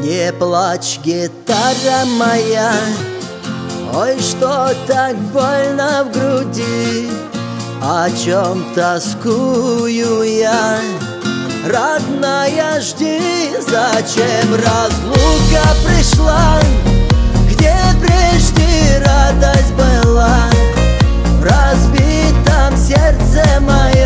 Не плачь, гитара моя, ой, что так больно в груди, о чем тоскую я. Родная, жди, зачем разлука пришла, где прежде радость была. В разбитом сердце моя